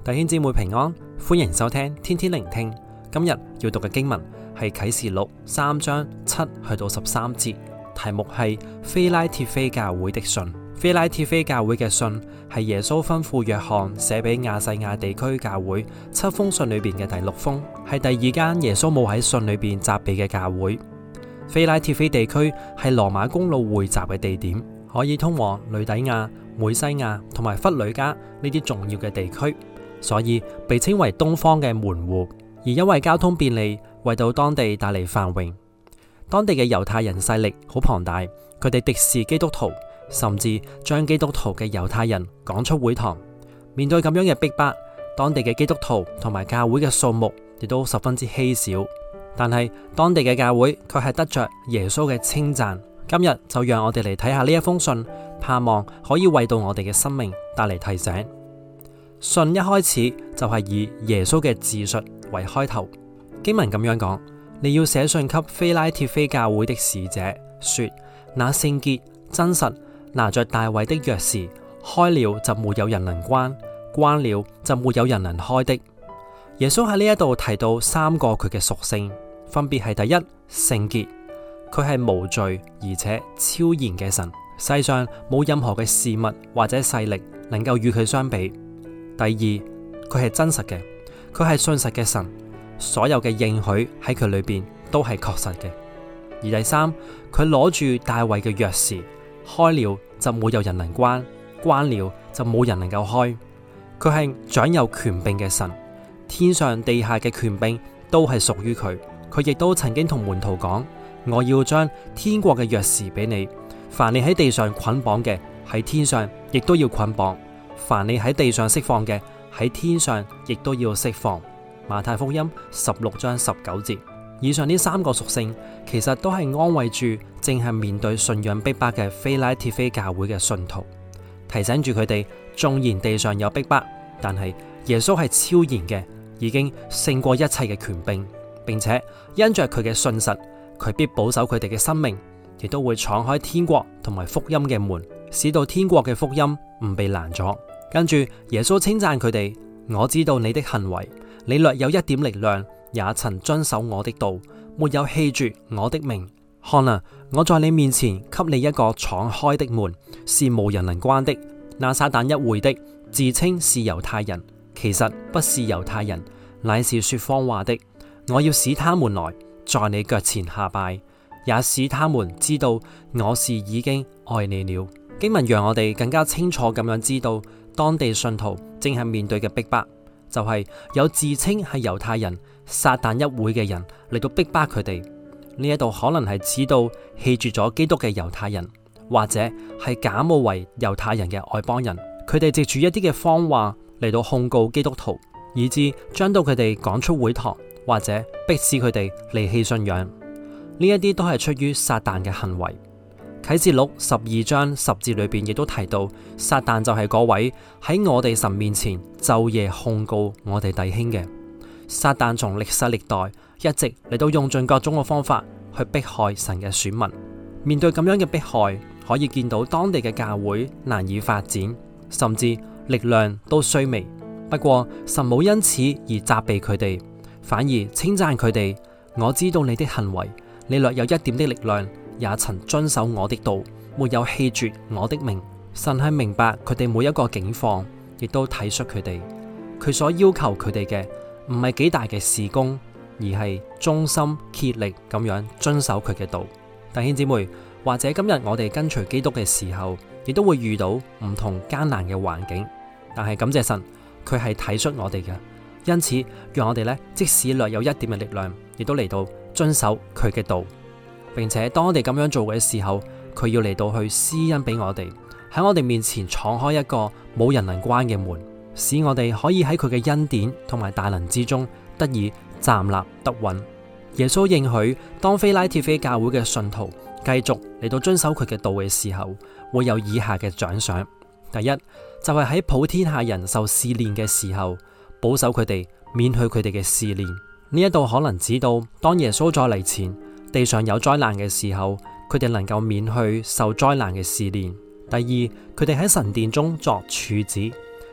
弟兄姊妹平安，歡迎收聽天天聆聽。今日要讀嘅經文係啟示錄3章7去到13節，題目係非拉鐵非教會的信。非拉鐵非教會嘅信係耶穌吩咐約翰寫俾亞細亞地區教會7封信裏邊嘅第6封，係第2間耶穌冇喺信裏邊責備嘅教會。非拉鐵非地區係羅馬公路匯集嘅地點，可以通往呂底亞、梅西亞同埋弗呂家呢啲重要嘅地區，所以被稱為東方嘅門戶。而因為交通便利，為到當地帶嚟繁榮。當地嘅猶太人勢力好龐大，佢哋敵視基督徒，甚至將基督徒嘅猶太人趕出會堂。面對咁樣嘅逼迫，當地嘅基督徒同埋教會嘅數目亦都十分之稀少。但係當地嘅教會卻係得着耶穌嘅稱讚。今日就讓我哋嚟睇下呢一封信，盼望可以為到我哋嘅生命帶嚟提醒。信一開始就係以耶穌嘅自述為開頭。經文咁樣講：你要寫信給非拉鐵非教會的使者，說那聖潔真實拿着大衛的鑰匙，開了就沒有人能關，關了就沒有人能開的。耶穌喺呢一度提到3個佢嘅屬性，分別係第一，聖潔，佢係無罪而且超然嘅神，世上冇任何嘅事物或者勢力能夠與佢相比。第二，佢係真實嘅，佢係信實嘅神，所有嘅應許喺佢裏邊都係確實嘅。而第三，佢攞住大衛嘅鑰匙，開了就冇有人能關，關了就冇人能夠開。佢係掌有權柄嘅神，天上地下嘅權柄都係屬於佢。佢亦都曾經同門徒講：我要將天國嘅鑰匙俾你，凡你喺地上捆綁嘅，喺天上亦都要捆綁；凡你喺地上釋放嘅，喺天上亦都要釋放。馬太福音16章19節。以上呢3個屬性，其實都係安慰住正係面對信仰逼迫嘅非拉鐵非教會嘅信徒，提醒住佢哋，縱然地上有逼迫，但係耶穌係超然嘅，已經勝過一切嘅權柄，並且因着佢嘅信實，佢必保守佢哋嘅生命，亦都會敞開天國同埋福音嘅門，使到天國嘅福音唔被攔阻。跟住耶穌稱讚佢哋：我知道你的行為，你略有一點力量，也曾遵守我的道，沒有棄絕我的名。看啊，我在你面前給你一個敞開的門，是無人能關的。那撒旦一會的，自稱是猶太人，其實不是猶太人，乃是說謊話的。我要使他們來，在你腳前下拜，也使他們知道我是已經愛你了。經文讓我哋更加清楚咁樣知道，當地信徒正係面對嘅逼迫，就係有自稱係猶太人、撒旦一會嘅人嚟到逼迫佢哋。呢一度可能係指到棄絕咗基督嘅猶太人，或者係假冒為猶太人嘅外邦人。佢哋藉住一啲嘅謊話嚟到控告基督徒，以致將到佢哋趕出會堂，或者迫使佢哋離棄信仰。呢一啲都係出於撒旦嘅行為。啟示錄12章10節裏邊亦都提到，撒旦就係嗰位喺我哋神面前晝夜控告我哋弟兄嘅。撒旦從歷世歷代一直嚟到用盡各種嘅方法去迫害神嘅選民。面對咁樣嘅迫害，可以見到當地嘅教會難以發展，甚至力量都衰微。不過神冇因此而責備佢哋，反而稱讚佢哋：我知道你的行為，你略有一點的力量，也曾遵守我的道，沒有棄絕我的名。神係明白佢哋每一個境況，亦都體恤佢哋。佢所要求佢哋嘅唔係幾大嘅事工，而係忠心竭力咁樣遵守佢嘅道。弟兄姊妹，或者今日我哋跟隨基督嘅時候，亦都會遇到唔同艱難嘅環境，但係感謝神，佢係體恤我哋嘅，因此讓我哋呢，即使略有一點嘅力量，亦都嚟到遵守佢嘅道。並且當我哋咁樣做嘅時候，佢要嚟到去施恩俾我哋，喺我哋面前敞開一個冇人能關嘅門，使我哋可以喺佢嘅恩典同埋大能之中得以站立得穩。耶穌應許，當非拉鐵非教會嘅信徒繼續嚟到遵守佢嘅道嘅時候，會有以下嘅獎賞。第一，就係喺普天下人受試煉嘅時候，保守佢哋免去佢哋嘅試煉。呢一度可能指到當耶穌再嚟前，地上有災難嘅時候，佢哋能夠免去受災難嘅試煉。第二，佢哋喺神殿中作柱子，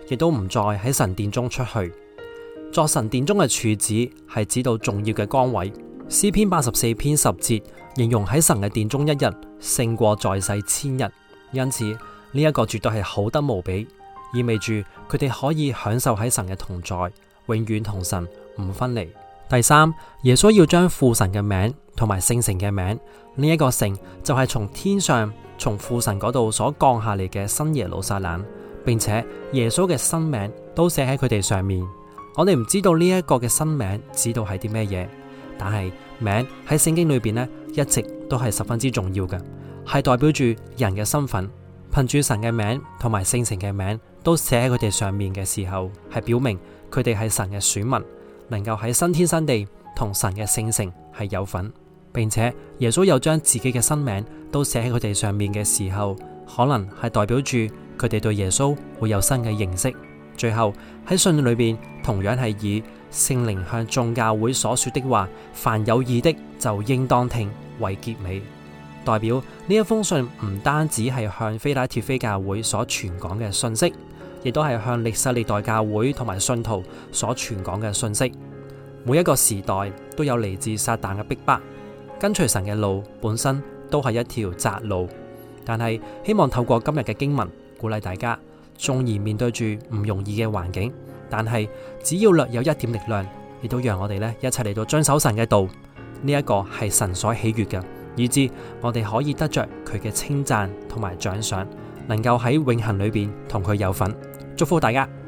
亦都唔再喺神殿中出去。作神殿中嘅柱子係指到重要嘅崗位。詩篇84篇10節形容喺神嘅殿中一日勝過在世1000日，因此呢一個絕對係好得無比，意味住佢哋可以享受喺神嘅同在，永遠同神唔分離。第三，耶穌要將父神嘅名同埋聖城嘅名，呢一個城就係從天上從父神嗰度所降下嚟嘅新耶路撒冷，並且耶穌嘅新名都寫喺佢哋上面。我哋唔知道呢一個嘅新名指到係啲咩嘢，但係名喺聖經裏邊呢，一直都係十分之重要嘅，係代表住人嘅身份。憑住神嘅名同埋聖城嘅名都寫喺佢哋上面嘅時候，係表明佢哋係神嘅選民，能夠喺新天新地同神嘅聖城係有份，並且耶穌又將自己嘅新名都寫喺佢哋上面嘅時候，可能係代表住佢哋對耶穌會有新嘅認識。最後喺信裏邊同樣係以聖靈向眾教會所說的話，凡有耳的就應當聽為結尾，代表呢一封信唔單止係向非拉鐵非教會所傳講嘅信息，亦都係向歷世歷代教會同埋信徒所傳講嘅信息。每一個時代都有嚟自撒旦嘅逼迫，跟隨神嘅路本身都係一條窄路，但係希望透過今日嘅經文鼓勵大家，縱然面對住唔容易嘅環境，但係只要略有一點力量，亦都讓我哋一齊嚟到遵守神嘅道。呢一個係神所喜悅嘅，以致我哋可以得着佢嘅稱讚同埋獎賞，能夠喺永恆裏邊同佢有份。祝福大家。